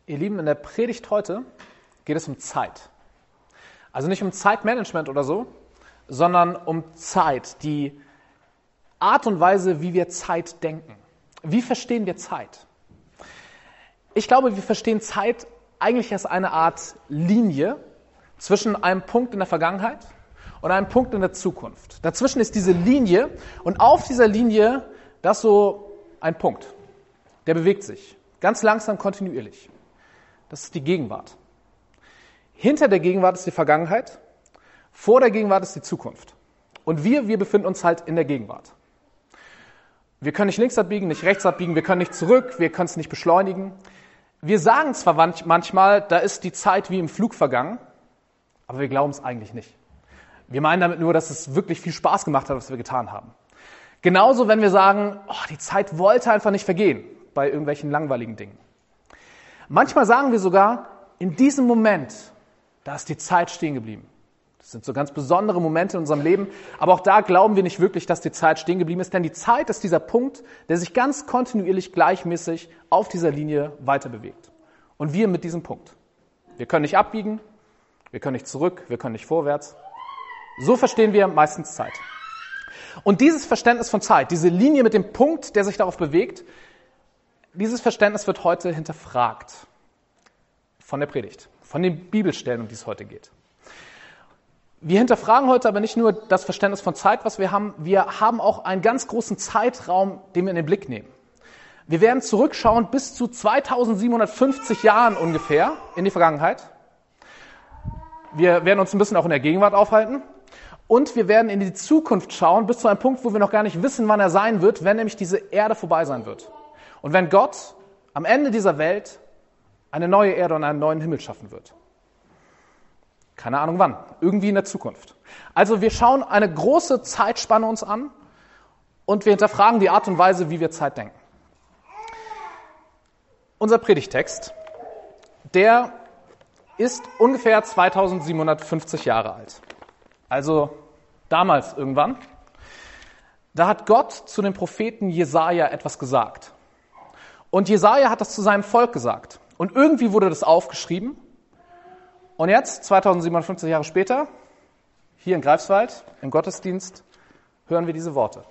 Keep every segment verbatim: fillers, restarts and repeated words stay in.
Ihr Lieben, in der Predigt heute geht es um Zeit. Also nicht um Zeitmanagement oder so, sondern um Zeit, die Art und Weise, wie wir Zeit denken. Wie verstehen wir Zeit? Ich glaube, wir verstehen Zeit eigentlich als eine Art Linie zwischen einem Punkt in der Vergangenheit und einem Punkt in der Zukunft. Dazwischen ist diese Linie und auf dieser Linie, das ist so ein Punkt, der bewegt sich, ganz langsam, kontinuierlich. Das ist die Gegenwart. Hinter der Gegenwart ist die Vergangenheit, vor der Gegenwart ist die Zukunft. Und wir, wir befinden uns halt in der Gegenwart. Wir können nicht links abbiegen, nicht rechts abbiegen, wir können nicht zurück, wir können es nicht beschleunigen. Wir sagen zwar manchmal, da ist die Zeit wie im Flug vergangen, aber wir glauben es eigentlich nicht. Wir meinen damit nur, dass es wirklich viel Spaß gemacht hat, was wir getan haben. Genauso, wenn wir sagen, oh, die Zeit wollte einfach nicht vergehen bei irgendwelchen langweiligen Dingen. Manchmal sagen wir sogar, in diesem Moment, da ist die Zeit stehen geblieben. Das sind so ganz besondere Momente in unserem Leben, aber auch da glauben wir nicht wirklich, dass die Zeit stehen geblieben ist, denn die Zeit ist dieser Punkt, der sich ganz kontinuierlich gleichmäßig auf dieser Linie weiter bewegt. Und wir mit diesem Punkt. Wir können nicht abbiegen, wir können nicht zurück, wir können nicht vorwärts. So verstehen wir meistens Zeit. Und dieses Verständnis von Zeit, diese Linie mit dem Punkt, der sich darauf bewegt, dieses Verständnis wird heute hinterfragt von der Predigt, von den Bibelstellen, um die es heute geht. Wir hinterfragen heute aber nicht nur das Verständnis von Zeit, was wir haben, wir haben auch einen ganz großen Zeitraum, den wir in den Blick nehmen. Wir werden zurückschauen bis zu zweitausendsiebenhundertfünfzig Jahren ungefähr in die Vergangenheit. Wir werden uns ein bisschen auch in der Gegenwart aufhalten. Und wir werden in die Zukunft schauen, bis zu einem Punkt, wo wir noch gar nicht wissen, wann er sein wird, wenn nämlich diese Erde vorbei sein wird. Und wenn Gott am Ende dieser Welt eine neue Erde und einen neuen Himmel schaffen wird. Keine Ahnung wann, irgendwie in der Zukunft. Also wir schauen eine große Zeitspanne uns an und wir hinterfragen die Art und Weise, wie wir Zeit denken. Unser Predigtext, der ist ungefähr zweitausendsiebenhundertfünfzig Jahre alt. Also damals irgendwann. Da hat Gott zu dem Propheten Jesaja etwas gesagt. Und Jesaja hat das zu seinem Volk gesagt. Und irgendwie wurde das aufgeschrieben. Und jetzt, zweitausendsiebenhundertfünfzig Jahre später, hier in Greifswald, im Gottesdienst, hören wir diese Worte.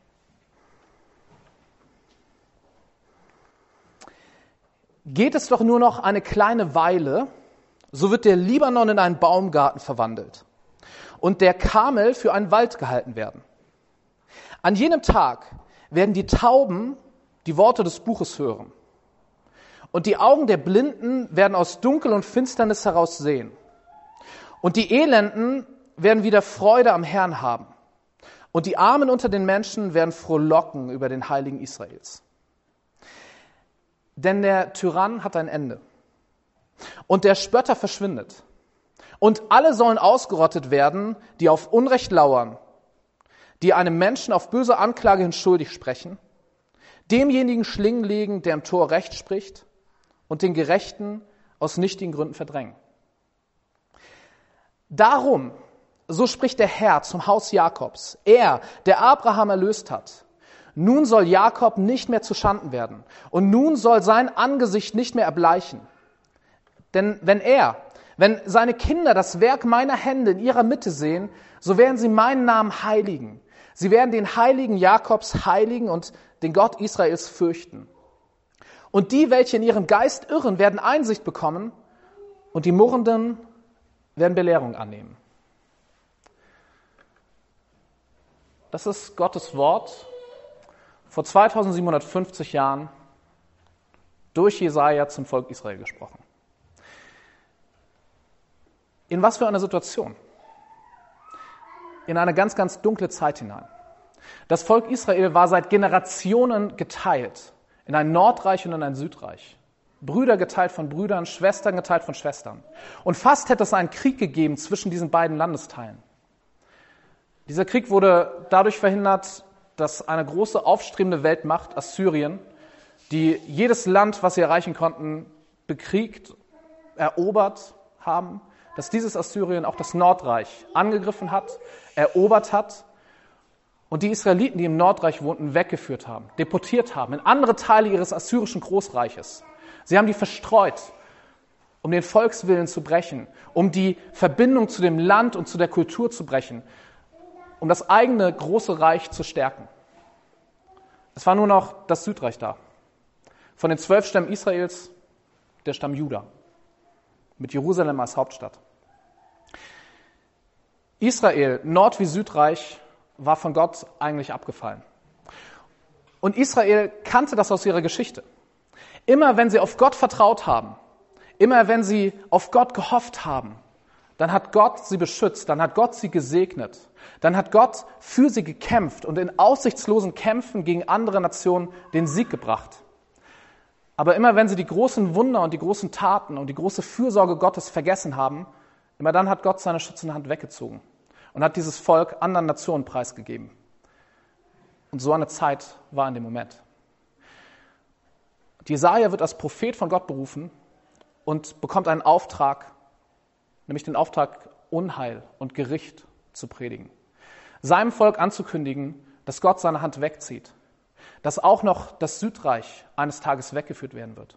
Geht es doch nur noch eine kleine Weile, so wird der Libanon in einen Baumgarten verwandelt und der Karmel für einen Wald gehalten werden. An jenem Tag werden die Tauben die Worte des Buches hören. Und die Augen der Blinden werden aus Dunkel und Finsternis heraus sehen. Und die Elenden werden wieder Freude am Herrn haben. Und die Armen unter den Menschen werden frohlocken über den Heiligen Israels. Denn der Tyrann hat ein Ende. Und der Spötter verschwindet. Und alle sollen ausgerottet werden, die auf Unrecht lauern, die einem Menschen auf böse Anklage hin schuldig sprechen, demjenigen Schlingen legen, der im Tor Recht spricht, und den Gerechten aus nichtigen Gründen verdrängen. Darum, so spricht der Herr zum Haus Jakobs, er, der Abraham erlöst hat, nun soll Jakob nicht mehr zuschanden werden, und nun soll sein Angesicht nicht mehr erbleichen. Denn wenn er, wenn seine Kinder das Werk meiner Hände in ihrer Mitte sehen, so werden sie meinen Namen heiligen. Sie werden den Heiligen Jakobs heiligen und den Gott Israels fürchten. Und die, welche in ihrem Geist irren, werden Einsicht bekommen und die Murrenden werden Belehrung annehmen. Das ist Gottes Wort vor zweitausendsiebenhundertfünfzig Jahren durch Jesaja zum Volk Israel gesprochen. In was für einer Situation? In eine ganz, ganz dunkle Zeit hinein. Das Volk Israel war seit Generationen geteilt in ein Nordreich und in ein Südreich. Brüder geteilt von Brüdern, Schwestern geteilt von Schwestern. Und fast hätte es einen Krieg gegeben zwischen diesen beiden Landesteilen. Dieser Krieg wurde dadurch verhindert, dass eine große aufstrebende Weltmacht, Assyrien, die jedes Land, was sie erreichen konnten, bekriegt, erobert haben, dass dieses Assyrien auch das Nordreich angegriffen hat, erobert hat und die Israeliten, die im Nordreich wohnten, weggeführt haben, deportiert haben in andere Teile ihres assyrischen Großreiches. Sie haben die verstreut um den Volkswillen zu brechen, um die Verbindung zu dem Land und zu der Kultur zu brechen, um das eigene große Reich zu stärken. Es war nur noch das Südreich da. Von den zwölf Stämmen Israels der Stamm Juda, mit Jerusalem als Hauptstadt. Israel, Nord- wie Südreich, war von Gott eigentlich abgefallen. Und Israel kannte das aus ihrer Geschichte. Immer wenn sie auf Gott vertraut haben, immer wenn sie auf Gott gehofft haben, dann hat Gott sie beschützt, dann hat Gott sie gesegnet, dann hat Gott für sie gekämpft und in aussichtslosen Kämpfen gegen andere Nationen den Sieg gebracht. Aber immer wenn sie die großen Wunder und die großen Taten und die große Fürsorge Gottes vergessen haben, immer dann hat Gott seine schützende Hand weggezogen und hat dieses Volk anderen Nationen preisgegeben. Und so eine Zeit war in dem Moment. Jesaja wird als Prophet von Gott berufen und bekommt einen Auftrag, nämlich den Auftrag, Unheil und Gericht zu predigen. Seinem Volk anzukündigen, dass Gott seine Hand wegzieht, dass auch noch das Südreich eines Tages weggeführt werden wird.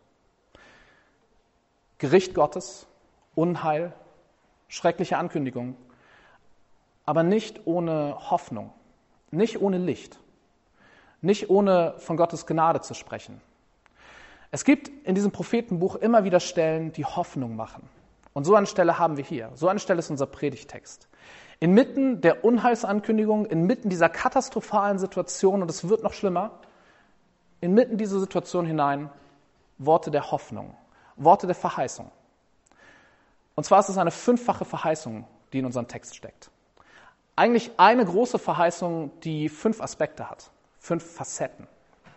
Gericht Gottes, Unheil, schreckliche Ankündigung, aber nicht ohne Hoffnung, nicht ohne Licht, nicht ohne von Gottes Gnade zu sprechen. Es gibt in diesem Prophetenbuch immer wieder Stellen, die Hoffnung machen. Und so eine Stelle haben wir hier. So eine Stelle ist unser Predigtext. Inmitten der Unheilsankündigung, inmitten dieser katastrophalen Situation, und es wird noch schlimmer, inmitten dieser Situation hinein Worte der Hoffnung, Worte der Verheißung. Und zwar ist es eine fünffache Verheißung, die in unserem Text steckt. Eigentlich eine große Verheißung, die fünf Aspekte hat, fünf Facetten.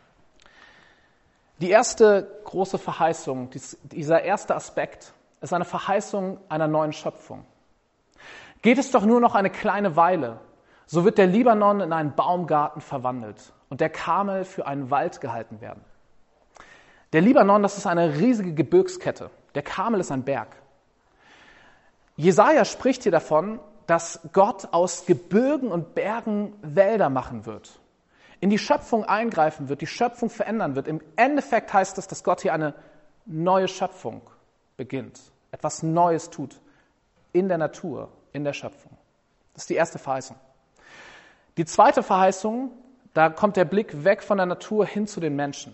Die erste große Verheißung, dieser erste Aspekt, ist eine Verheißung einer neuen Schöpfung. Geht es doch nur noch eine kleine Weile, so wird der Libanon in einen Baumgarten verwandelt und der Karmel für einen Wald gehalten werden. Der Libanon, das ist eine riesige Gebirgskette. Der Karmel ist ein Berg. Jesaja spricht hier davon, dass Gott aus Gebirgen und Bergen Wälder machen wird, in die Schöpfung eingreifen wird, die Schöpfung verändern wird. Im Endeffekt heißt es, dass Gott hier eine neue Schöpfung beginnt, etwas Neues tut in der Natur, in der Schöpfung. Das ist die erste Verheißung. Die zweite Verheißung, da kommt der Blick weg von der Natur hin zu den Menschen.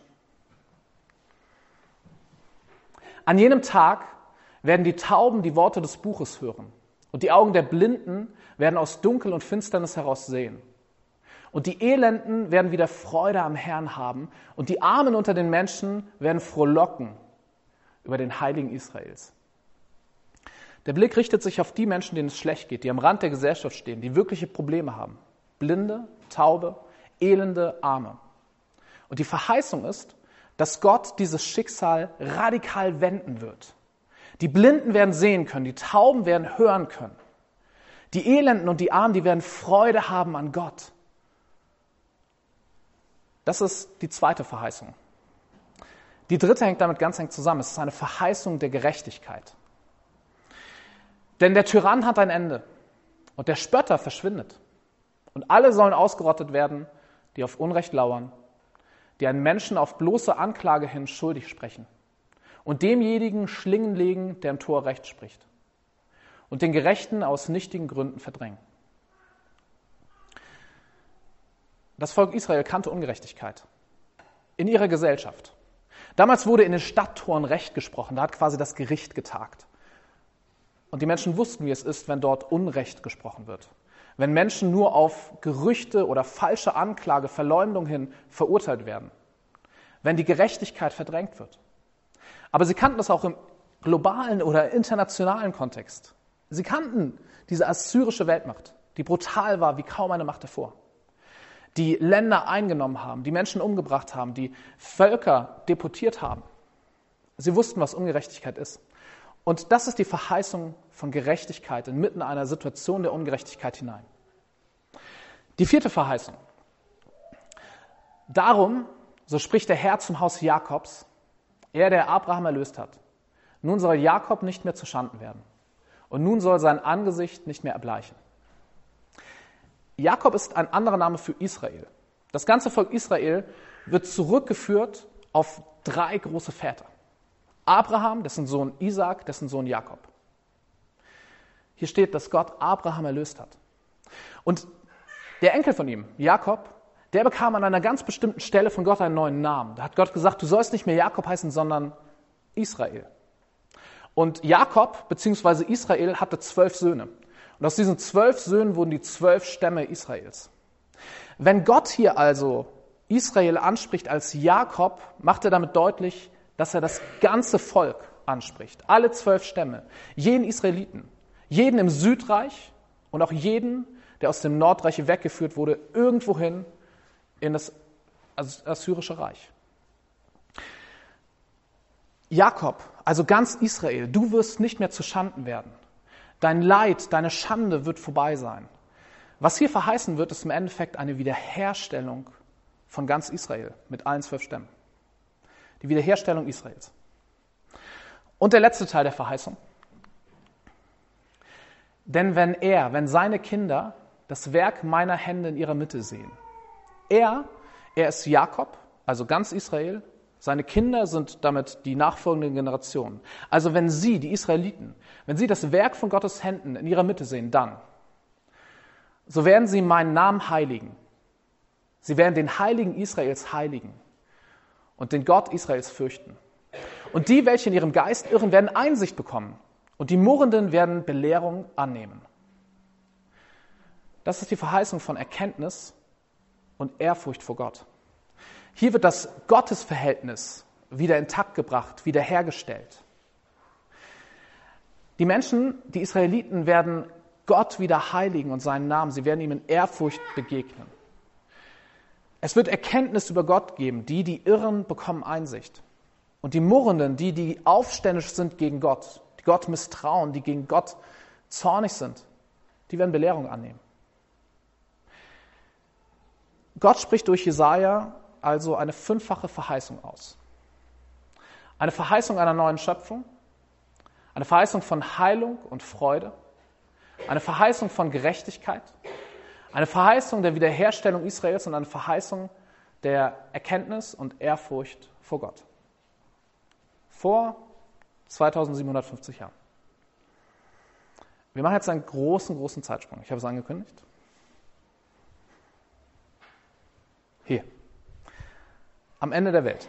An jenem Tag werden die Tauben die Worte des Buches hören und die Augen der Blinden werden aus Dunkel und Finsternis heraus sehen. Und die Elenden werden wieder Freude am Herrn haben und die Armen unter den Menschen werden frohlocken über den Heiligen Israels. Der Blick richtet sich auf die Menschen, denen es schlecht geht, die am Rand der Gesellschaft stehen, die wirkliche Probleme haben. Blinde, Taube, Elende, Arme. Und die Verheißung ist, dass Gott dieses Schicksal radikal wenden wird. Die Blinden werden sehen können, die Tauben werden hören können. Die Elenden und die Armen, die werden Freude haben an Gott. Das ist die zweite Verheißung. Die dritte hängt damit ganz eng zusammen. Es ist eine Verheißung der Gerechtigkeit. Denn der Tyrann hat ein Ende und der Spötter verschwindet. Und alle sollen ausgerottet werden, die auf Unrecht lauern, die einen Menschen auf bloße Anklage hin schuldig sprechen und demjenigen Schlingen legen, der im Tor Recht spricht und den Gerechten aus nichtigen Gründen verdrängen. Das Volk Israel kannte Ungerechtigkeit in ihrer Gesellschaft. Damals wurde in den Stadttoren Recht gesprochen, da hat quasi das Gericht getagt. Und die Menschen wussten, wie es ist, wenn dort Unrecht gesprochen wird. Wenn Menschen nur auf Gerüchte oder falsche Anklage, Verleumdung hin verurteilt werden. Wenn die Gerechtigkeit verdrängt wird. Aber sie kannten das auch im globalen oder internationalen Kontext. Sie kannten diese assyrische Weltmacht, die brutal war wie kaum eine Macht davor. Die Länder eingenommen haben, die Menschen umgebracht haben, die Völker deportiert haben. Sie wussten, was Ungerechtigkeit ist. Und das ist die Verheißung von Gerechtigkeit inmitten einer Situation der Ungerechtigkeit hinein. Die vierte Verheißung. Darum, so spricht der Herr zum Haus Jakobs, er, der Abraham erlöst hat. Nun soll Jakob nicht mehr zuschanden werden. Und nun soll sein Angesicht nicht mehr erbleichen. Jakob ist ein anderer Name für Israel. Das ganze Volk Israel wird zurückgeführt auf drei große Väter. Abraham, dessen Sohn Isaak, dessen Sohn Jakob. Hier steht, dass Gott Abraham erlöst hat. Und der Enkel von ihm, Jakob, der bekam an einer ganz bestimmten Stelle von Gott einen neuen Namen. Da hat Gott gesagt, du sollst nicht mehr Jakob heißen, sondern Israel. Und Jakob bzw. Israel hatte zwölf Söhne. Und aus diesen zwölf Söhnen wurden die zwölf Stämme Israels. Wenn Gott hier also Israel anspricht als Jakob, macht er damit deutlich, dass er das ganze Volk anspricht. Alle zwölf Stämme. Jeden Israeliten. Jeden im Südreich und auch jeden, der aus dem Nordreich weggeführt wurde, irgendwohin in das Assyrische Reich. Jakob, also ganz Israel, du wirst nicht mehr zu Schanden werden. Dein Leid, deine Schande wird vorbei sein. Was hier verheißen wird, ist im Endeffekt eine Wiederherstellung von ganz Israel mit allen zwölf Stämmen. Die Wiederherstellung Israels. Und der letzte Teil der Verheißung. Denn wenn er, wenn seine Kinder das Werk meiner Hände in ihrer Mitte sehen, er, er ist Jakob, also ganz Israel, seine Kinder sind damit die nachfolgenden Generationen. Also wenn sie, die Israeliten, wenn sie das Werk von Gottes Händen in ihrer Mitte sehen, dann, so werden sie meinen Namen heiligen. Sie werden den Heiligen Israels heiligen und den Gott Israels fürchten. Und die, welche in ihrem Geist irren, werden Einsicht bekommen. Und die Murrenden werden Belehrung annehmen. Das ist die Verheißung von Erkenntnis und Ehrfurcht vor Gott. Hier wird das Gottesverhältnis wieder intakt gebracht, wiederhergestellt. Die Menschen, die Israeliten, werden Gott wieder heiligen und seinen Namen. Sie werden ihm in Ehrfurcht begegnen. Es wird Erkenntnis über Gott geben. Die, die irren, bekommen Einsicht. Und die Murrenden, die, die aufständisch sind gegen Gott, die Gott misstrauen, die gegen Gott zornig sind, die werden Belehrung annehmen. Gott spricht durch Jesaja also eine fünffache Verheißung aus. Eine Verheißung einer neuen Schöpfung, eine Verheißung von Heilung und Freude, eine Verheißung von Gerechtigkeit, eine Verheißung der Wiederherstellung Israels und eine Verheißung der Erkenntnis und Ehrfurcht vor Gott. Vor zweitausendsiebenhundertfünfzig Jahren. Wir machen jetzt einen großen, großen Zeitsprung. Ich habe es angekündigt. Hier. Am Ende der Welt.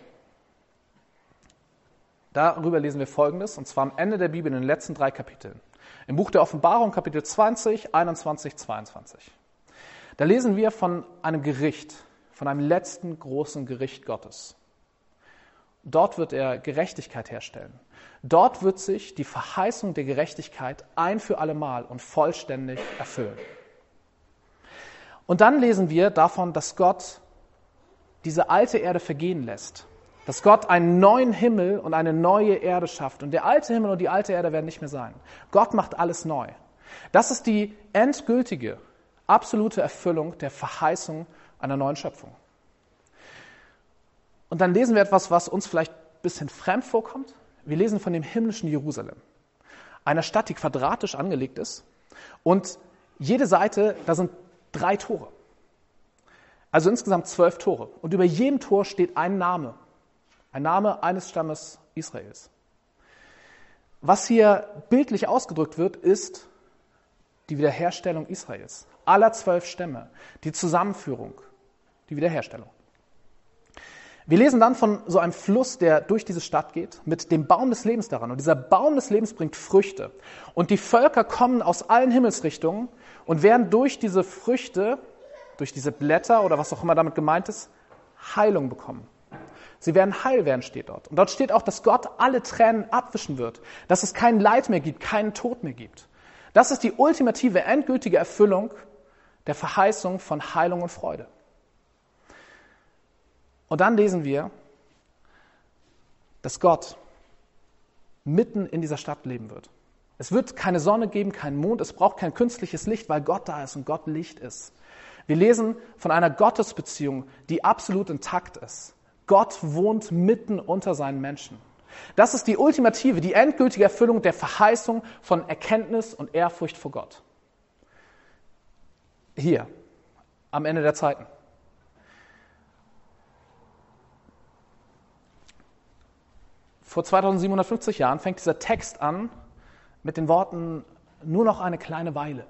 Darüber lesen wir Folgendes, und zwar am Ende der Bibel in den letzten drei Kapiteln. Im Buch der Offenbarung, Kapitel zwanzig, einundzwanzig, zweiundzwanzig. Da lesen wir von einem Gericht, von einem letzten großen Gericht Gottes. Dort wird er Gerechtigkeit herstellen. Dort wird sich die Verheißung der Gerechtigkeit ein für allemal und vollständig erfüllen. Und dann lesen wir davon, dass Gott diese alte Erde vergehen lässt. Dass Gott einen neuen Himmel und eine neue Erde schafft. Und der alte Himmel und die alte Erde werden nicht mehr sein. Gott macht alles neu. Das ist die endgültige, absolute Erfüllung der Verheißung einer neuen Schöpfung. Und dann lesen wir etwas, was uns vielleicht ein bisschen fremd vorkommt. Wir lesen von dem himmlischen Jerusalem. Einer Stadt, die quadratisch angelegt ist. Und jede Seite, da sind drei Tore. Also insgesamt zwölf Tore. Und über jedem Tor steht ein Name. Ein Name eines Stammes Israels. Was hier bildlich ausgedrückt wird, ist die Wiederherstellung Israels. Aller zwölf Stämme. Die Zusammenführung. Die Wiederherstellung. Wir lesen dann von so einem Fluss, der durch diese Stadt geht, mit dem Baum des Lebens daran. Und dieser Baum des Lebens bringt Früchte. Und die Völker kommen aus allen Himmelsrichtungen und werden durch diese Früchte, durch diese Blätter oder was auch immer damit gemeint ist, Heilung bekommen. Sie werden heil werden, steht dort. Und dort steht auch, dass Gott alle Tränen abwischen wird, dass es kein Leid mehr gibt, keinen Tod mehr gibt. Das ist die ultimative, endgültige Erfüllung der Verheißung von Heilung und Freude. Und dann lesen wir, dass Gott mitten in dieser Stadt leben wird. Es wird keine Sonne geben, keinen Mond, es braucht kein künstliches Licht, weil Gott da ist und Gott Licht ist. Wir lesen von einer Gottesbeziehung, die absolut intakt ist. Gott wohnt mitten unter seinen Menschen. Das ist die ultimative, die endgültige Erfüllung der Verheißung von Erkenntnis und Ehrfurcht vor Gott. Hier, am Ende der Zeiten. vor zweitausendsiebenhundertfünfzig Jahren fängt dieser Text an mit den Worten, nur noch eine kleine Weile.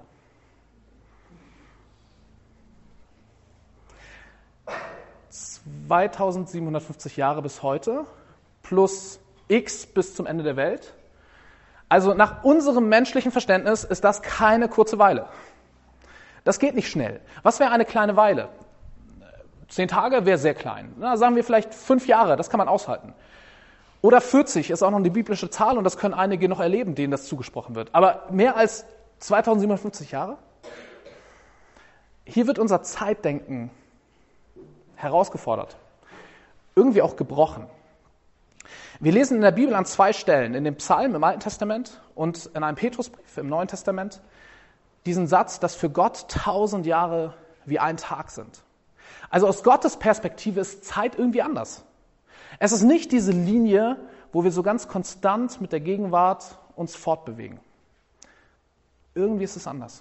zweitausendsiebenhundertfünfzig Jahre bis heute, plus X bis zum Ende der Welt. Also nach unserem menschlichen Verständnis ist das keine kurze Weile. Das geht nicht schnell. Was wäre eine kleine Weile? Zehn Tage wäre sehr klein. Na, sagen wir vielleicht fünf Jahre, das kann man aushalten. Oder vierzig ist auch noch eine biblische Zahl und das können einige noch erleben, denen das zugesprochen wird. Aber mehr als zweitausendsiebenhundertfünfzig Jahre? Hier wird unser Zeitdenken herausgefordert. Irgendwie auch gebrochen. Wir lesen in der Bibel an zwei Stellen, in dem Psalm im Alten Testament und in einem Petrusbrief im Neuen Testament, diesen Satz, dass für Gott tausend Jahre wie ein Tag sind. Also aus Gottes Perspektive ist Zeit irgendwie anders. Es ist nicht diese Linie, wo wir so ganz konstant mit der Gegenwart uns fortbewegen. Irgendwie ist es anders.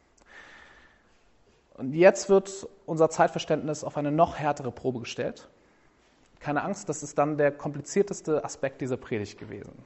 Und jetzt wird unser Zeitverständnis auf eine noch härtere Probe gestellt. Keine Angst, das ist dann der komplizierteste Aspekt dieser Predigt gewesen.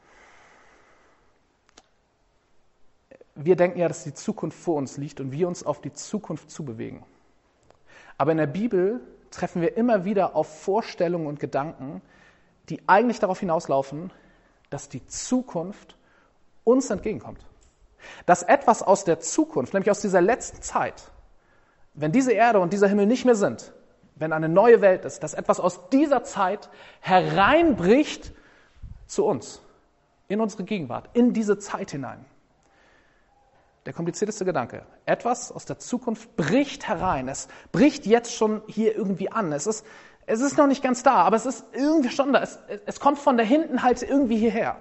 Wir denken ja, dass die Zukunft vor uns liegt und wir uns auf die Zukunft zubewegen. Aber in der Bibel treffen wir immer wieder auf Vorstellungen und Gedanken, die eigentlich darauf hinauslaufen, dass die Zukunft uns entgegenkommt. Dass etwas aus der Zukunft, nämlich aus dieser letzten Zeit, wenn diese Erde und dieser Himmel nicht mehr sind, wenn eine neue Welt ist, dass etwas aus dieser Zeit hereinbricht zu uns, in unsere Gegenwart, in diese Zeit hinein. Der komplizierteste Gedanke. Etwas aus der Zukunft bricht herein. Es bricht jetzt schon hier irgendwie an. Es ist, es ist noch nicht ganz da, aber es ist irgendwie schon da. Es, es kommt von da hinten halt irgendwie hierher.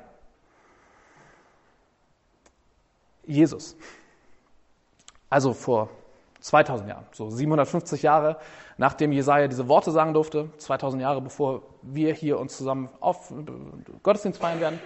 Jesus. Also vor zweitausend Jahren, so siebenhundertfünfzig Jahre, nachdem Jesaja diese Worte sagen durfte, zweitausend Jahre bevor wir hier uns zusammen auf Gottesdienst feiern werden.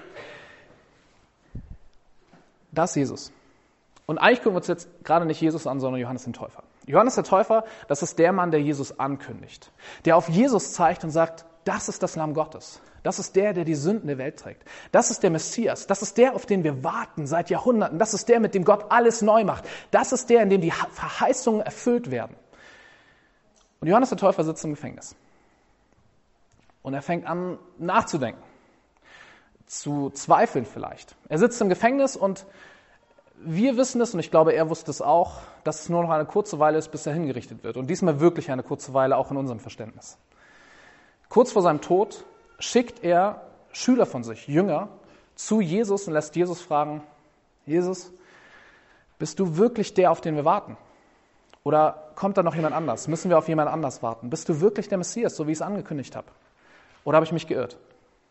Das ist Jesus. Und eigentlich gucken wir uns jetzt gerade nicht Jesus an, sondern Johannes den Täufer. Johannes der Täufer, das ist der Mann, der Jesus ankündigt. Der auf Jesus zeigt und sagt, das ist das Lamm Gottes. Das ist der, der die Sünden der Welt trägt. Das ist der Messias. Das ist der, auf den wir warten seit Jahrhunderten. Das ist der, mit dem Gott alles neu macht. Das ist der, in dem die Verheißungen erfüllt werden. Und Johannes der Täufer sitzt im Gefängnis. Und er fängt an nachzudenken. Zu zweifeln vielleicht. Er sitzt im Gefängnis und wir wissen es, und ich glaube, er wusste es auch, dass es nur noch eine kurze Weile ist, bis er hingerichtet wird. Und diesmal wirklich eine kurze Weile, auch in unserem Verständnis. Kurz vor seinem Tod schickt er Schüler von sich, Jünger, zu Jesus und lässt Jesus fragen, Jesus, bist du wirklich der, auf den wir warten? Oder kommt da noch jemand anders? Müssen wir auf jemand anders warten? Bist du wirklich der Messias, so wie ich es angekündigt habe? Oder habe ich mich geirrt?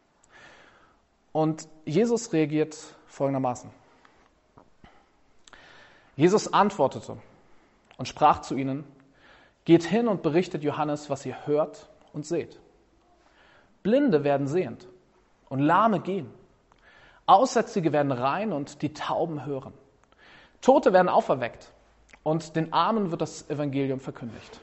Und Jesus reagiert folgendermaßen. Jesus antwortete und sprach zu ihnen, geht hin und berichtet Johannes, was ihr hört und seht. Blinde werden sehend und Lahme gehen. Aussätzige werden rein und die Tauben hören. Tote werden auferweckt und den Armen wird das Evangelium verkündigt.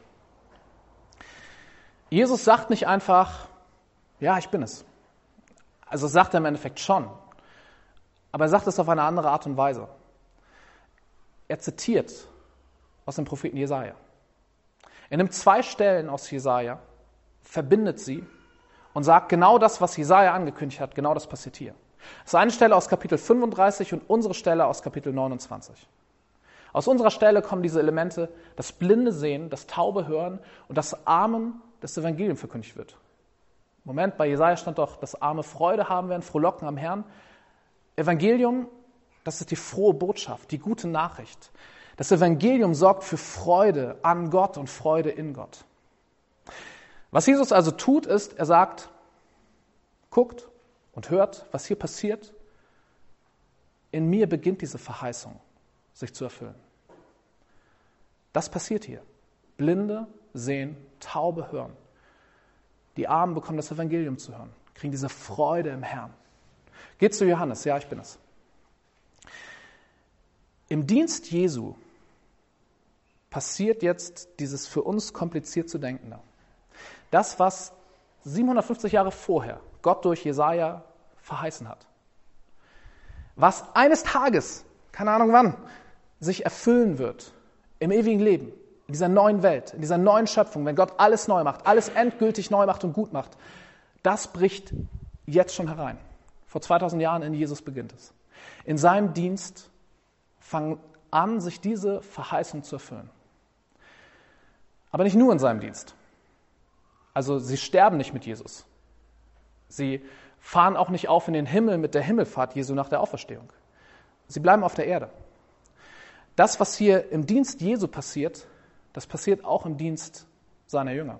Jesus sagt nicht einfach, ja, ich bin es. Also sagt er im Endeffekt schon, aber er sagt es auf eine andere Art und Weise. Er zitiert aus dem Propheten Jesaja. Er nimmt zwei Stellen aus Jesaja, verbindet sie und sagt genau das, was Jesaja angekündigt hat, genau das passiert hier. Das ist eine Stelle aus Kapitel fünfunddreißig und unsere Stelle aus Kapitel neunundzwanzig. Aus unserer Stelle kommen diese Elemente, das Blinde sehen, das Taube hören und das Armen das Evangelium verkündigt wird. Moment, bei Jesaja stand doch, dass Arme Freude haben werden, frohlocken am Herrn. Evangelium, das ist die frohe Botschaft, die gute Nachricht. Das Evangelium sorgt für Freude an Gott und Freude in Gott. Was Jesus also tut, ist, er sagt, guckt und hört, was hier passiert. In mir beginnt diese Verheißung, sich zu erfüllen. Das passiert hier. Blinde sehen, Taube hören. Die Armen bekommen das Evangelium zu hören, kriegen diese Freude im Herrn. Geht zu Johannes, ja, ich bin es. Im Dienst Jesu passiert jetzt dieses für uns kompliziert zu Denkende. Das, was siebenhundertfünfzig Jahre vorher Gott durch Jesaja verheißen hat. Was eines Tages, keine Ahnung wann, sich erfüllen wird im ewigen Leben, in dieser neuen Welt, in dieser neuen Schöpfung, wenn Gott alles neu macht, alles endgültig neu macht und gut macht, das bricht jetzt schon herein. Vor zweitausend Jahren in Jesus beginnt es. In seinem Dienst fangen an, sich diese Verheißung zu erfüllen. Aber nicht nur in seinem Dienst. Also sie sterben nicht mit Jesus. Sie fahren auch nicht auf in den Himmel mit der Himmelfahrt Jesu nach der Auferstehung. Sie bleiben auf der Erde. Das, was hier im Dienst Jesu passiert, das passiert auch im Dienst seiner Jünger.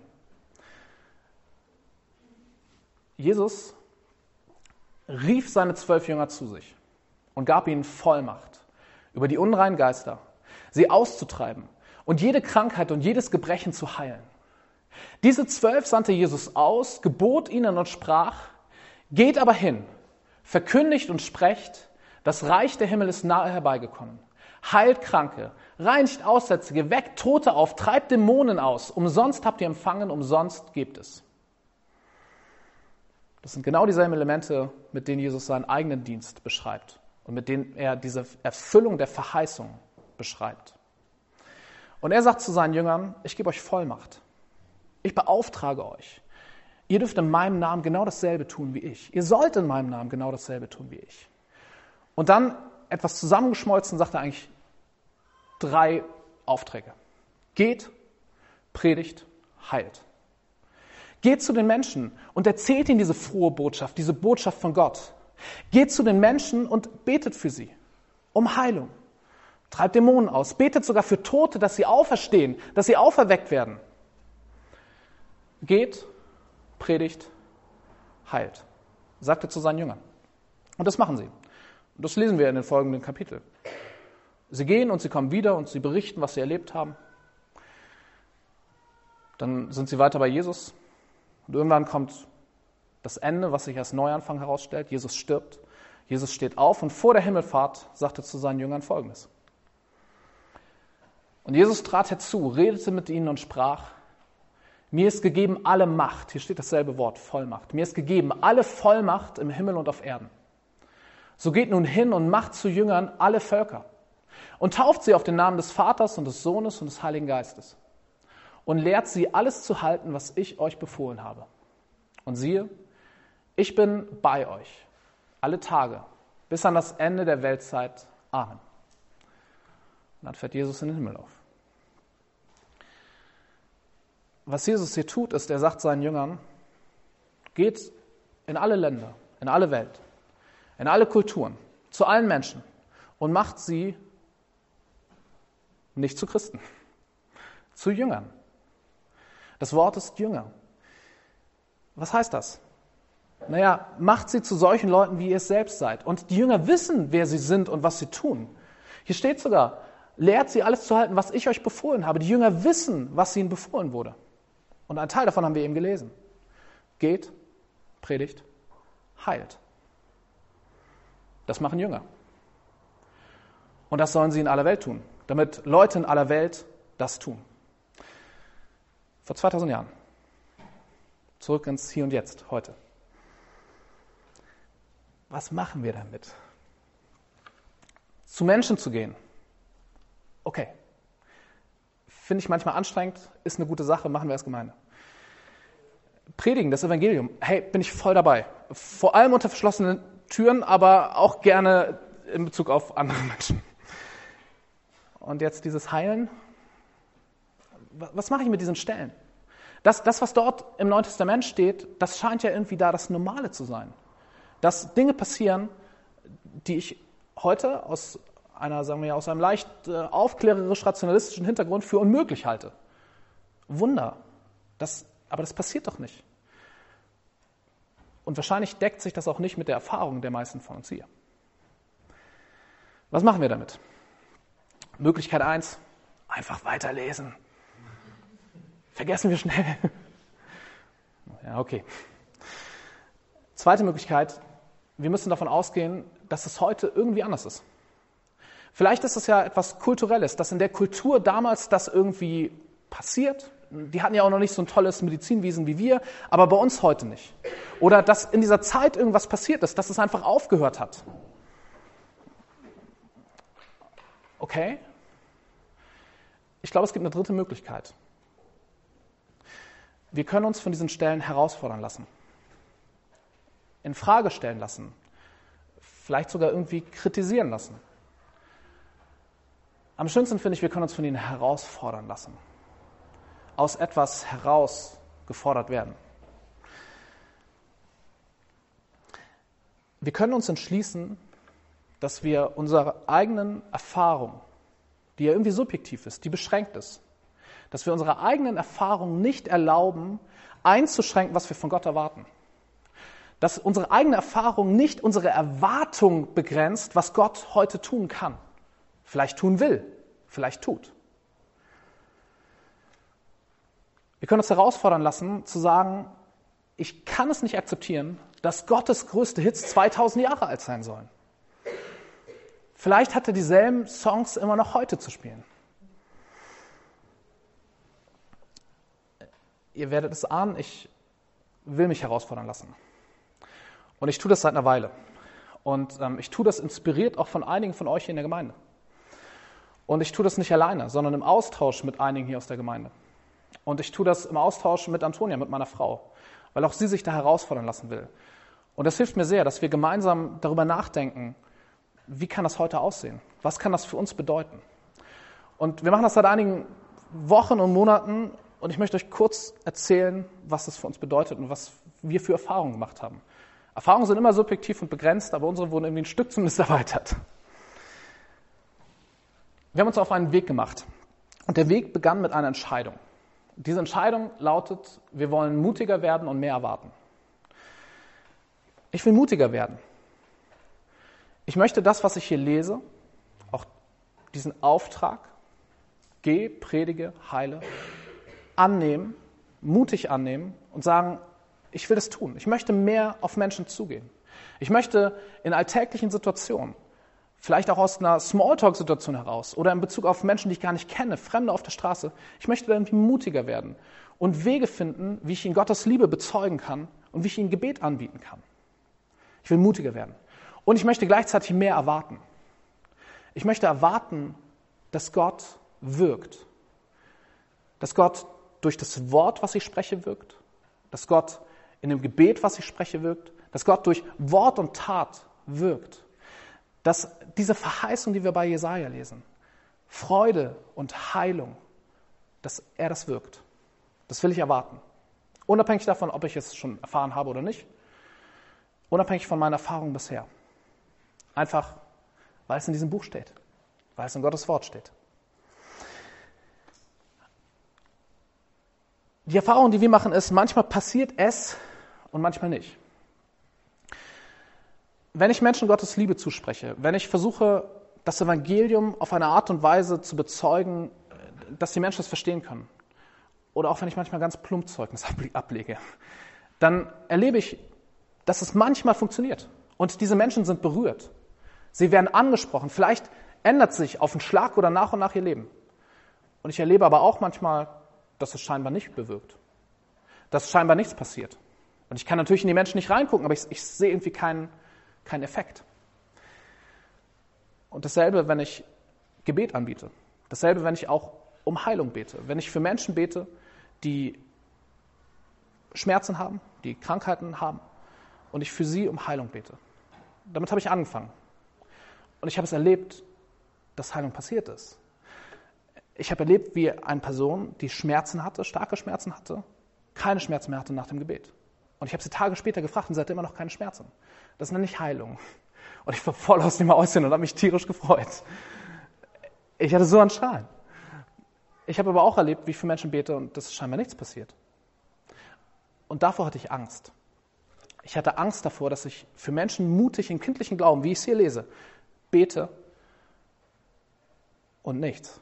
Jesus rief seine zwölf Jünger zu sich und gab ihnen Vollmacht über die unreinen Geister, sie auszutreiben und jede Krankheit und jedes Gebrechen zu heilen. Diese zwölf sandte Jesus aus, gebot ihnen und sprach: Geht aber hin, verkündigt und sprecht, das Reich der Himmel ist nahe herbeigekommen. Heilt Kranke, reinigt Aussätzige, weckt Tote auf, treibt Dämonen aus. Umsonst habt ihr empfangen, umsonst gebt es. Das sind genau dieselben Elemente, mit denen Jesus seinen eigenen Dienst beschreibt und mit denen er diese Erfüllung der Verheißung beschreibt. Und er sagt zu seinen Jüngern: Ich gebe euch Vollmacht. Ich beauftrage euch. Ihr dürft in meinem Namen genau dasselbe tun wie ich. Ihr sollt in meinem Namen genau dasselbe tun wie ich. Und dann, etwas zusammengeschmolzen, sagt er eigentlich drei Aufträge. Geht, predigt, heilt. Geht zu den Menschen und erzählt ihnen diese frohe Botschaft, diese Botschaft von Gott. Geht zu den Menschen und betet für sie um Heilung. Treibt Dämonen aus. Betet sogar für Tote, dass sie auferstehen, dass sie auferweckt werden. Geht, predigt, heilt, sagt er zu seinen Jüngern. Und das machen sie. Und das lesen wir in den folgenden Kapiteln. Sie gehen und sie kommen wieder und sie berichten, was sie erlebt haben. Dann sind sie weiter bei Jesus. Und irgendwann kommt das Ende, was sich als Neuanfang herausstellt. Jesus stirbt. Jesus steht auf und vor der Himmelfahrt sagt er zu seinen Jüngern Folgendes. Und Jesus trat herzu, redete mit ihnen und sprach: Mir ist gegeben alle Macht, hier steht dasselbe Wort, Vollmacht. Mir ist gegeben alle Vollmacht im Himmel und auf Erden. So geht nun hin und macht zu Jüngern alle Völker und tauft sie auf den Namen des Vaters und des Sohnes und des Heiligen Geistes und lehrt sie, alles zu halten, was ich euch befohlen habe. Und siehe, ich bin bei euch alle Tage bis an das Ende der Weltzeit. Amen. Und dann fährt Jesus in den Himmel auf. Was Jesus hier tut, ist, er sagt seinen Jüngern: Geht in alle Länder, in alle Welt, in alle Kulturen, zu allen Menschen und macht sie nicht zu Christen, zu Jüngern. Das Wort ist Jünger. Was heißt das? Naja, macht sie zu solchen Leuten, wie ihr es selbst seid. Und die Jünger wissen, wer sie sind und was sie tun. Hier steht sogar: Lehrt sie, alles zu halten, was ich euch befohlen habe. Die Jünger wissen, was ihnen befohlen wurde. Und einen Teil davon haben wir eben gelesen. Geht, predigt, heilt. Das machen Jünger. Und das sollen sie in aller Welt tun, damit Leute in aller Welt das tun. Vor zweitausend Jahren. Zurück ins Hier und Jetzt, heute. Was machen wir damit? Zu Menschen zu gehen. Okay. Finde ich manchmal anstrengend, ist eine gute Sache, machen wir als Gemeinde. Predigen, das Evangelium, hey, bin ich voll dabei. Vor allem unter verschlossenen Türen, aber auch gerne in Bezug auf andere Menschen. Und jetzt dieses Heilen. Was mache ich mit diesen Stellen? Das, das, was dort im Neuen Testament steht, das scheint ja irgendwie da das Normale zu sein. Dass Dinge passieren, die ich heute aus einer, sagen wir ja, aus einem leicht äh, aufklärerisch-rationalistischen Hintergrund für unmöglich halte. Wunder. Das, aber das passiert doch nicht. Und wahrscheinlich deckt sich das auch nicht mit der Erfahrung der meisten von uns hier. Was machen wir damit? Möglichkeit eins, einfach weiterlesen. Vergessen wir schnell. Ja, okay. Zweite Möglichkeit, wir müssen davon ausgehen, dass es heute irgendwie anders ist. Vielleicht ist es ja etwas Kulturelles, dass in der Kultur damals das irgendwie passiert, Die hatten ja auch noch nicht so ein tolles Medizinwesen wie wir, aber bei uns heute nicht. Oder dass in dieser Zeit irgendwas passiert ist, dass es einfach aufgehört hat. Okay? Ich glaube, es gibt eine dritte Möglichkeit. Wir können uns von diesen Stellen herausfordern lassen, in Frage stellen lassen, vielleicht sogar irgendwie kritisieren lassen. Am schönsten finde ich, wir können uns von ihnen herausfordern lassen, aus etwas herausgefordert werden. Wir können uns entschließen, dass wir unsere eigenen Erfahrungen, die ja irgendwie subjektiv ist, die beschränkt ist, dass wir unsere eigenen Erfahrungen nicht erlauben, einzuschränken, was wir von Gott erwarten. Dass unsere eigene Erfahrung nicht unsere Erwartung begrenzt, was Gott heute tun kann. Vielleicht tun will, vielleicht tut. Wir können uns herausfordern lassen, zu sagen, ich kann es nicht akzeptieren, dass Gottes größte Hits zweitausend Jahre alt sein sollen. Vielleicht hat er dieselben Songs immer noch heute zu spielen. Ihr werdet es ahnen, ich will mich herausfordern lassen. Und ich tue das seit einer Weile. Und ähm, ich tue das inspiriert auch von einigen von euch hier in der Gemeinde. Und ich tue das nicht alleine, sondern im Austausch mit einigen hier aus der Gemeinde. Und ich tue das im Austausch mit Antonia, mit meiner Frau, weil auch sie sich da herausfordern lassen will. Und das hilft mir sehr, dass wir gemeinsam darüber nachdenken, wie kann das heute aussehen? Was kann das für uns bedeuten? Und wir machen das seit einigen Wochen und Monaten und ich möchte euch kurz erzählen, was das für uns bedeutet und was wir für Erfahrungen gemacht haben. Erfahrungen sind immer subjektiv und begrenzt, aber unsere wurden irgendwie ein Stück zumindest erweitert. Wir haben uns auf einen Weg gemacht und der Weg begann mit einer Entscheidung. Diese Entscheidung lautet, wir wollen mutiger werden und mehr erwarten. Ich will mutiger werden. Ich möchte das, was ich hier lese, auch diesen Auftrag, geh, predige, heile, annehmen, mutig annehmen und sagen, ich will das tun. Ich möchte mehr auf Menschen zugehen. Ich möchte in alltäglichen Situationen, vielleicht auch aus einer Smalltalk-Situation heraus oder in Bezug auf Menschen, die ich gar nicht kenne, Fremde auf der Straße, ich möchte da irgendwie mutiger werden und Wege finden, wie ich ihnen Gottes Liebe bezeugen kann und wie ich ihnen Gebet anbieten kann. Ich will mutiger werden. Und ich möchte gleichzeitig mehr erwarten. Ich möchte erwarten, dass Gott wirkt. Dass Gott durch das Wort, was ich spreche, wirkt. Dass Gott in dem Gebet, was ich spreche, wirkt. Dass Gott durch Wort und Tat wirkt. Dass diese Verheißung, die wir bei Jesaja lesen, Freude und Heilung, dass er das wirkt. Das will ich erwarten. Unabhängig davon, ob ich es schon erfahren habe oder nicht. Unabhängig von meiner Erfahrung bisher. Einfach, weil es in diesem Buch steht. Weil es in Gottes Wort steht. Die Erfahrung, die wir machen, ist, manchmal passiert es und manchmal nicht. Wenn ich Menschen Gottes Liebe zuspreche, wenn ich versuche, das Evangelium auf eine Art und Weise zu bezeugen, dass die Menschen es verstehen können, oder auch wenn ich manchmal ganz plump Zeugnis ablege, dann erlebe ich, dass es manchmal funktioniert. Und diese Menschen sind berührt. Sie werden angesprochen. Vielleicht ändert sich auf einen Schlag oder nach und nach ihr Leben. Und ich erlebe aber auch manchmal, dass es scheinbar nicht bewirkt. Dass scheinbar nichts passiert. Und ich kann natürlich in die Menschen nicht reingucken, aber ich, ich sehe irgendwie keinen, keinen Effekt. Und dasselbe, wenn ich Gebet anbiete. Dasselbe, wenn ich auch um Heilung bete. Wenn ich für Menschen bete, die Schmerzen haben, die Krankheiten haben und ich für sie um Heilung bete. Damit habe ich angefangen. Und ich habe es erlebt, dass Heilung passiert ist. Ich habe erlebt, wie eine Person, die Schmerzen hatte, starke Schmerzen hatte, keine Schmerzen mehr hatte nach dem Gebet. Und ich habe sie Tage später gefragt und sie hatte immer noch keine Schmerzen. Das nenne ich Heilung. Und ich war voll aus dem Aussehen und habe mich tierisch gefreut. Ich hatte so einen Strahlen. Ich habe aber auch erlebt, wie ich für Menschen bete und dass scheinbar nichts passiert. Und davor hatte ich Angst. Ich hatte Angst davor, dass ich für Menschen mutig im kindlichen Glauben, wie ich es hier lese, bete und nichts.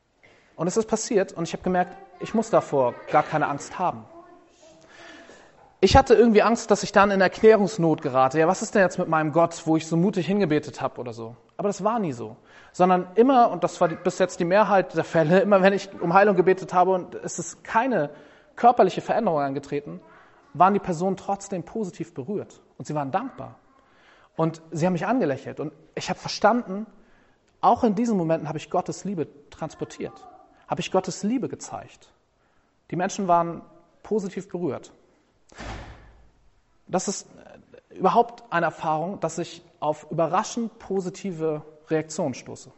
Und es ist passiert und ich habe gemerkt, ich muss davor gar keine Angst haben. Ich hatte irgendwie Angst, dass ich dann in Erklärungsnot gerate. Ja, was ist denn jetzt mit meinem Gott, wo ich so mutig hingebetet habe oder so? Aber das war nie so. Sondern immer, und das war bis jetzt die Mehrheit der Fälle, immer wenn ich um Heilung gebetet habe und es ist keine körperliche Veränderung angetreten, waren die Personen trotzdem positiv berührt. Und sie waren dankbar. Und sie haben mich angelächelt. Und ich habe verstanden, auch in diesen Momenten habe ich Gottes Liebe transportiert. Habe ich Gottes Liebe gezeigt. Die Menschen waren positiv berührt. Das ist überhaupt eine Erfahrung, dass ich auf überraschend positive Reaktionen stoße.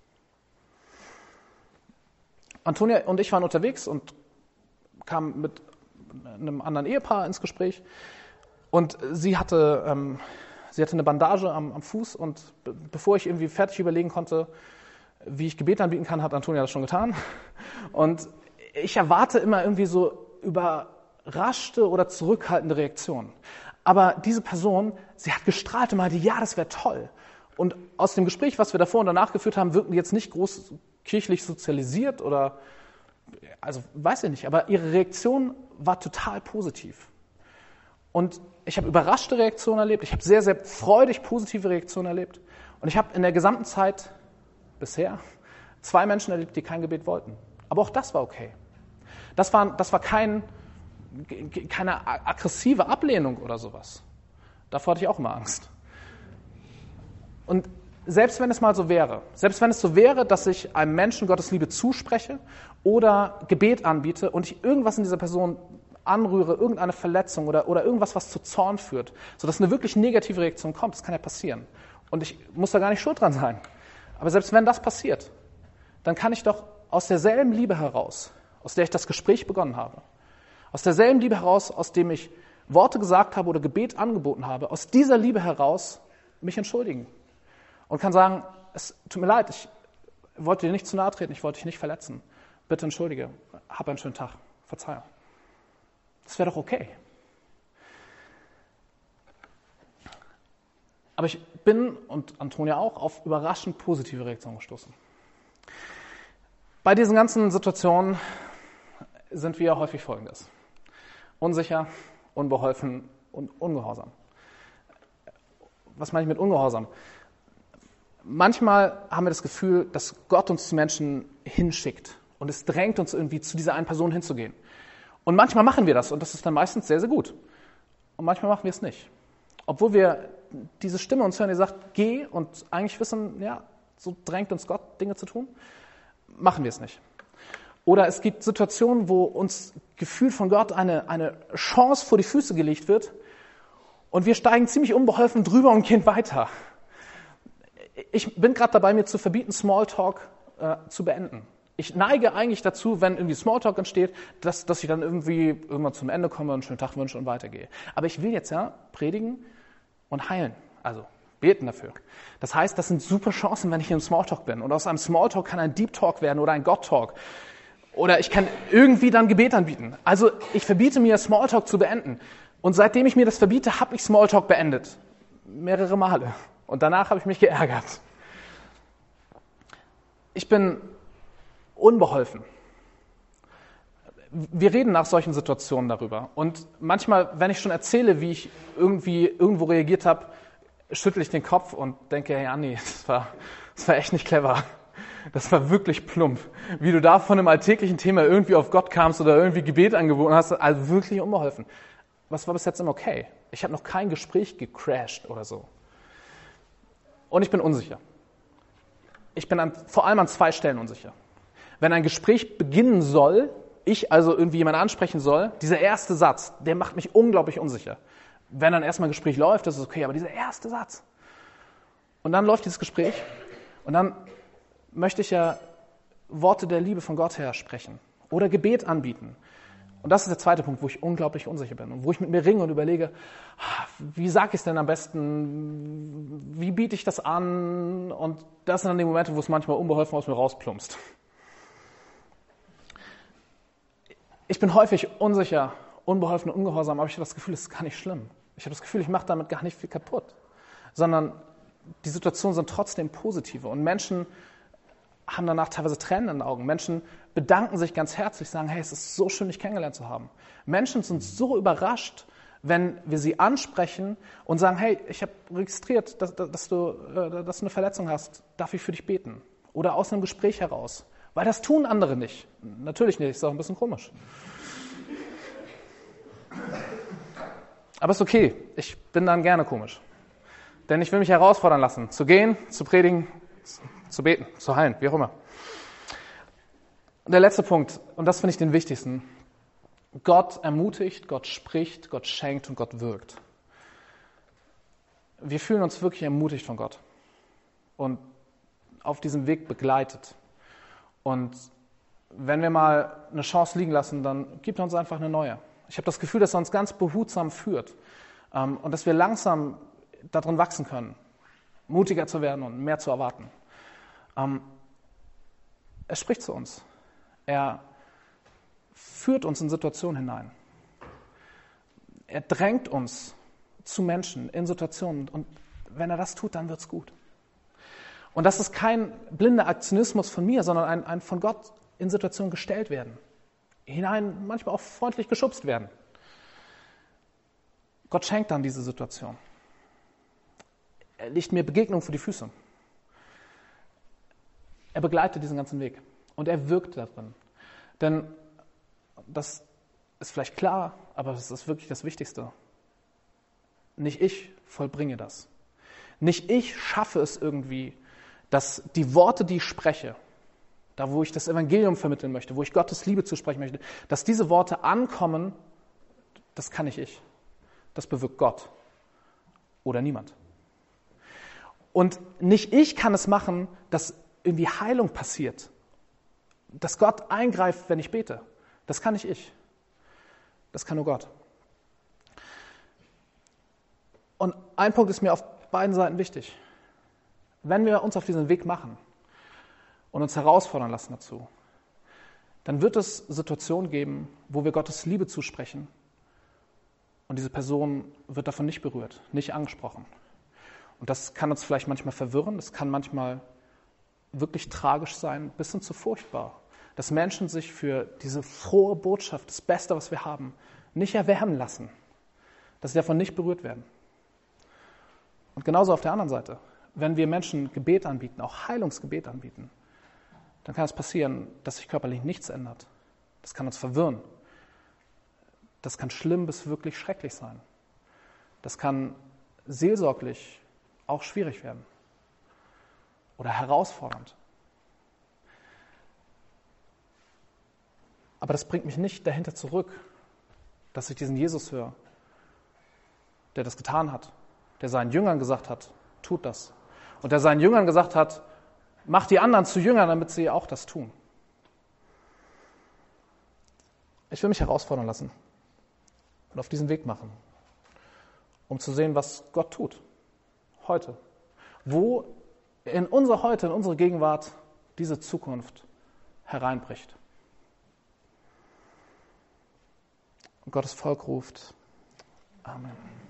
Antonia und ich waren unterwegs und kamen mit einem anderen Ehepaar ins Gespräch und sie hatte, ähm, sie hatte eine Bandage am, am Fuß und be- bevor ich irgendwie fertig überlegen konnte, wie ich Gebet anbieten kann, hat Antonia das schon getan. Und ich erwarte immer irgendwie so überraschte oder zurückhaltende Reaktionen. Aber diese Person, sie hat gestrahlt und meinte, ja, das wäre toll. Und aus dem Gespräch, was wir davor und danach geführt haben, wirkten die jetzt nicht groß kirchlich sozialisiert oder, also weiß ich nicht, aber ihre Reaktion war total positiv. Und ich habe überraschte Reaktionen erlebt, ich habe sehr, sehr freudig positive Reaktionen erlebt. Und ich habe in der gesamten Zeit bisher zwei Menschen erlebt, die kein Gebet wollten. Aber auch das war okay. Das war, das war kein, keine aggressive Ablehnung oder sowas. Davor hatte ich auch immer Angst. Und selbst wenn es mal so wäre, selbst wenn es so wäre, dass ich einem Menschen Gottes Liebe zuspreche oder Gebet anbiete und ich irgendwas in dieser Person anrühre, irgendeine Verletzung oder, oder irgendwas, was zu Zorn führt, sodass eine wirklich negative Reaktion kommt, das kann ja passieren. Und ich muss da gar nicht schuld dran sein. Aber selbst wenn das passiert, dann kann ich doch aus derselben Liebe heraus, aus der ich das Gespräch begonnen habe, aus derselben Liebe heraus, aus dem ich Worte gesagt habe oder Gebet angeboten habe, aus dieser Liebe heraus mich entschuldigen. Und kann sagen, es tut mir leid, ich wollte dir nicht zu nahe treten, ich wollte dich nicht verletzen. Bitte entschuldige, hab einen schönen Tag, Verzeihung. Das wäre doch okay. Aber ich bin, und Antonia auch, auf überraschend positive Reaktionen gestoßen. Bei diesen ganzen Situationen sind wir häufig Folgendes. Unsicher, unbeholfen und ungehorsam. Was meine ich mit ungehorsam? Manchmal haben wir das Gefühl, dass Gott uns zu Menschen hinschickt und es drängt uns irgendwie, zu dieser einen Person hinzugehen. Und manchmal machen wir das und das ist dann meistens sehr, sehr gut. Und manchmal machen wir es nicht. Obwohl wir diese Stimme uns hören, die sagt, geh und eigentlich wissen, ja, so drängt uns Gott, Dinge zu tun, machen wir es nicht. Oder es gibt Situationen, wo uns gefühlt von Gott eine, eine Chance vor die Füße gelegt wird und wir steigen ziemlich unbeholfen drüber und gehen weiter. Ich bin gerade dabei, mir zu verbieten, Smalltalk äh, zu beenden. Ich neige eigentlich dazu, wenn irgendwie Smalltalk entsteht, dass, dass ich dann irgendwie irgendwann zum Ende komme, einen schönen Tag wünsche und weitergehe. Aber ich will jetzt ja predigen und heilen, also beten dafür. Das heißt, das sind super Chancen, wenn ich in einem Smalltalk bin. Und aus einem Smalltalk kann ein Deep Talk werden oder ein God Talk. Oder ich kann irgendwie dann Gebet anbieten. Also ich verbiete mir, Smalltalk zu beenden. Und seitdem ich mir das verbiete, habe ich Smalltalk beendet. Mehrere Male. Und danach habe ich mich geärgert. Ich bin unbeholfen. Wir reden nach solchen Situationen darüber. Und manchmal, wenn ich schon erzähle, wie ich irgendwie irgendwo reagiert habe, schüttle ich den Kopf und denke, ja, nee, das war, das war echt nicht clever. Das war wirklich plump. Wie du da von einem alltäglichen Thema irgendwie auf Gott kamst oder irgendwie Gebet angeboten hast, also wirklich unbeholfen. Was war bis jetzt immer okay? Ich habe noch kein Gespräch gecrashed oder so. Und ich bin unsicher. Ich bin an, vor allem an zwei Stellen unsicher. Wenn ein Gespräch beginnen soll, ich also irgendwie jemanden ansprechen soll, dieser erste Satz, der macht mich unglaublich unsicher. Wenn dann erstmal ein Gespräch läuft, das ist okay, aber dieser erste Satz. Und dann läuft dieses Gespräch und dann möchte ich ja Worte der Liebe von Gott her sprechen oder Gebet anbieten. Und das ist der zweite Punkt, wo ich unglaublich unsicher bin und wo ich mit mir ringe und überlege, wie sage ich es denn am besten, wie biete ich das an? Und das sind dann die Momente, wo es manchmal unbeholfen aus mir rausplumpst. Ich bin häufig unsicher, unbeholfen und ungehorsam, aber ich habe das Gefühl, es ist gar nicht schlimm. Ich habe das Gefühl, ich mache damit gar nicht viel kaputt, sondern die Situationen sind trotzdem positive und Menschen haben danach teilweise Tränen in den Augen. Menschen bedanken sich ganz herzlich, sagen, hey, es ist so schön, dich kennengelernt zu haben. Menschen sind so überrascht, wenn wir sie ansprechen und sagen, hey, ich habe registriert, dass, dass, du, dass du eine Verletzung hast, darf ich für dich beten? Oder aus einem Gespräch heraus. Weil das tun andere nicht. Natürlich nicht, ist auch ein bisschen komisch. Aber ist okay, ich bin dann gerne komisch. Denn ich will mich herausfordern lassen, zu gehen, zu predigen, zu beten, zu heilen, wie auch immer. Und der letzte Punkt, und das finde ich den wichtigsten. Gott ermutigt, Gott spricht, Gott schenkt und Gott wirkt. Wir fühlen uns wirklich ermutigt von Gott und auf diesem Weg begleitet. Und wenn wir mal eine Chance liegen lassen, dann gibt er uns einfach eine neue. Ich habe das Gefühl, dass er uns ganz behutsam führt ähm, und dass wir langsam darin wachsen können, mutiger zu werden und mehr zu erwarten. Ähm, er spricht zu uns. Er führt uns in Situationen hinein. Er drängt uns zu Menschen in Situationen und wenn er das tut, dann wird's gut. Und das ist kein blinder Aktionismus von mir, sondern ein, ein von Gott in Situationen gestellt werden. Hinein manchmal auch freundlich geschubst werden. Gott schenkt dann diese Situation. Er legt mir Begegnung vor die Füße. Er begleitet diesen ganzen Weg und er wirkt darin. Denn das ist vielleicht klar, aber das ist wirklich das Wichtigste. Nicht ich vollbringe das. Nicht ich schaffe es irgendwie, dass die Worte, die ich spreche, da wo ich das Evangelium vermitteln möchte, wo ich Gottes Liebe zusprechen möchte, dass diese Worte ankommen, das kann nicht ich. Das bewirkt Gott oder niemand. Und nicht ich kann es machen, dass irgendwie Heilung passiert, dass Gott eingreift, wenn ich bete. Das kann nicht ich. Das kann nur Gott. Und ein Punkt ist mir auf beiden Seiten wichtig. Wenn wir uns auf diesen Weg machen und uns herausfordern lassen dazu, dann wird es Situationen geben, wo wir Gottes Liebe zusprechen und diese Person wird davon nicht berührt, nicht angesprochen. Und das kann uns vielleicht manchmal verwirren, das kann manchmal wirklich tragisch sein, bis hin zu furchtbar, dass Menschen sich für diese frohe Botschaft, das Beste, was wir haben, nicht erwärmen lassen, dass sie davon nicht berührt werden. Und genauso auf der anderen Seite, wenn wir Menschen Gebet anbieten, auch Heilungsgebet anbieten, dann kann es passieren, dass sich körperlich nichts ändert. Das kann uns verwirren. Das kann schlimm bis wirklich schrecklich sein. Das kann seelsorglich auch schwierig werden oder herausfordernd. Aber das bringt mich nicht dahinter zurück, dass ich diesen Jesus höre, der das getan hat, der seinen Jüngern gesagt hat, tut das. Und der seinen Jüngern gesagt hat, macht die anderen zu Jüngern, damit sie auch das tun. Ich will mich herausfordern lassen und auf diesen Weg machen, um zu sehen, was Gott tut, heute. Wo in unser Heute, in unsere Gegenwart diese Zukunft hereinbricht. Und Gottes Volk ruft, Amen.